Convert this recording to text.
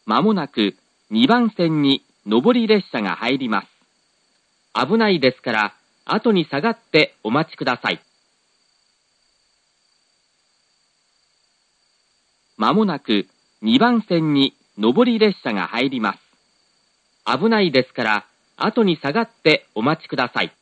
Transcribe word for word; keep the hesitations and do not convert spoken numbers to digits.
まもなくにばん線に上り列車が入ります。危ないですから、後に下がってお待ちください。まもなくにばん線に上り列車が入ります。危ないですから、後に下がってお待ちください。